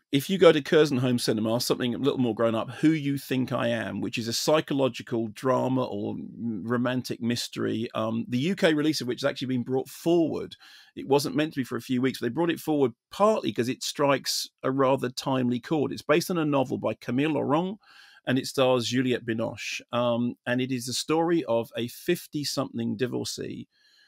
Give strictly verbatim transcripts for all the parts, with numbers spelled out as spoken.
if you go to Curzon Home Cinema, something a little more grown up, Who You Think I Am, which is a psychological drama or romantic mystery. Um, the U K release of which has actually been brought forward. It wasn't meant to be for a few weeks, but they brought it forward partly because it strikes a rather timely chord. It's based on a novel by Camille Laurent, and it stars Juliette Binoche. Um, and it is the story of a fifty-something divorcee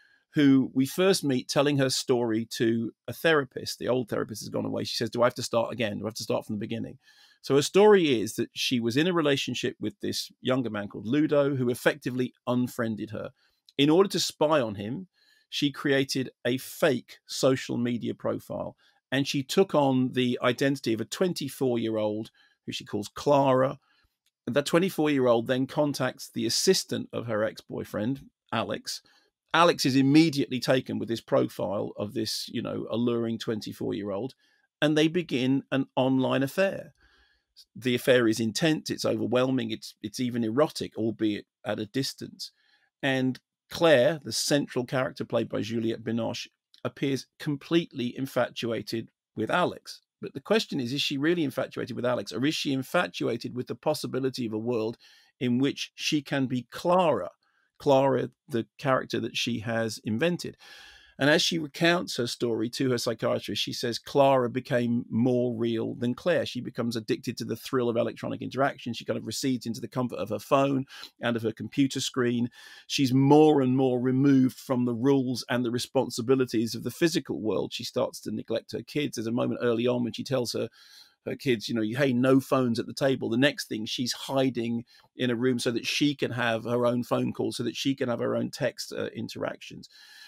who we first meet telling her story to a therapist. The old therapist has gone away. She says, do I have to start again? Do I have to start from the beginning? So her story is that she was in a relationship with this younger man called Ludo, who effectively unfriended her. In order to spy on him, she created a fake social media profile, and she took on the identity of a twenty-four-year-old who she calls Clara. That twenty-four-year-old then contacts the assistant of her ex-boyfriend, Alex. Alex is immediately taken with this profile of this, you know, alluring twenty-four-year-old, and they begin an online affair. The affair is intense, it's overwhelming, it's it's even erotic, albeit at a distance. And Claire, the central character played by Juliette Binoche, appears completely infatuated with Alex. But the question is, is she really infatuated with Alex, or is she infatuated with the possibility of a world in which she can be Clara? Clara, the character that she has invented. And as she recounts her story to her psychiatrist, she says Clara became more real than Claire. She becomes addicted to the thrill of electronic interaction. She kind of recedes into the comfort of her phone and of her computer screen. She's more and more removed from the rules and the responsibilities of the physical world. She starts to neglect her kids. There's a moment early on when she tells her her kids, you know, hey, no phones at the table. The next thing, she's hiding in a room so that she can have her own phone calls, so that she can have her own text uh, interactions.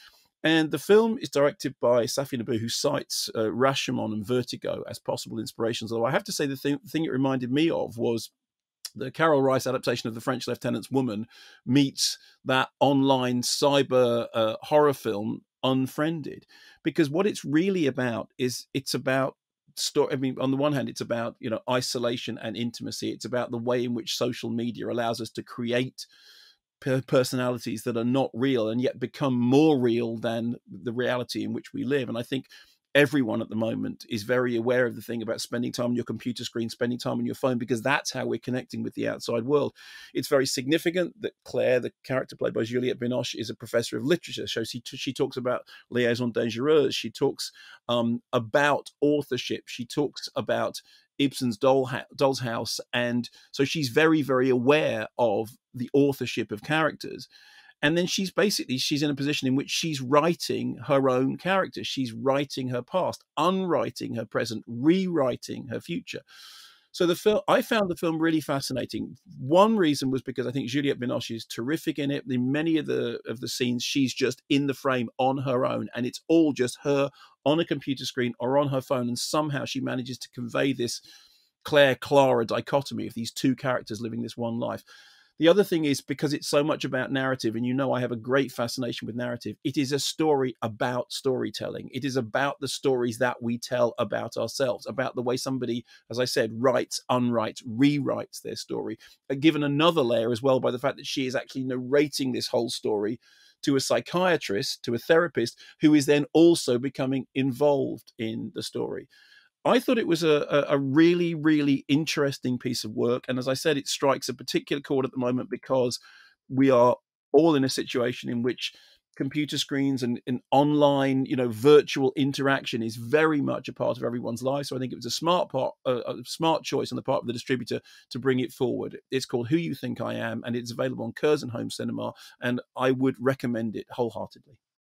And the film is directed by Safi Nabu, who cites uh, Rashomon and Vertigo as possible inspirations. Although I have to say the thing, thing it reminded me of was the Carol Rice adaptation of The French Lieutenant's Woman meets that online cyber uh, horror film Unfriended. Because what it's really about is it's about story. I mean, on the one hand, it's about, you know, isolation and intimacy. It's about the way in which social media allows us to create personalities that are not real and yet become more real than the reality in which we live. And I think everyone at the moment is very aware of the thing about spending time on your computer screen, spending time on your phone, because that's how we're connecting with the outside world. It's very significant that Claire, the character played by Juliette Binoche, is a professor of literature. So she, she talks about liaison dangereuse. She talks um, about authorship. She talks about Ibsen's Doll Doll's House. And so she's very, very aware of the authorship of characters. And then she's basically, she's in a position in which she's writing her own character. She's writing her past, unwriting her present, rewriting her future. So the film, I found the film really fascinating. One reason was because I think Juliette Binoche is terrific in it. In many of the of the scenes, she's just in the frame on her own, and it's all just her on a computer screen or on her phone. And somehow she manages to convey this Claire-Clara dichotomy of these two characters living this one life. The other thing is, because it's so much about narrative, and you know I have a great fascination with narrative, it is a story about storytelling. It is about the stories that we tell about ourselves, about the way somebody, as I said, writes, unwrites, rewrites their story. Given another layer as well by the fact that she is actually narrating this whole story to a psychiatrist, to a therapist, who is then also becoming involved in the story. I thought it was a, a really, really interesting piece of work. And as I said, it strikes a particular chord at the moment because we are all in a situation in which computer screens and, and online, you know, virtual interaction is very much a part of everyone's life. So I think it was a smart part, a, a smart choice on the part of the distributor to bring it forward. It's called Who You Think I Am, and it's available on Curzon Home Cinema, and I would recommend it wholeheartedly.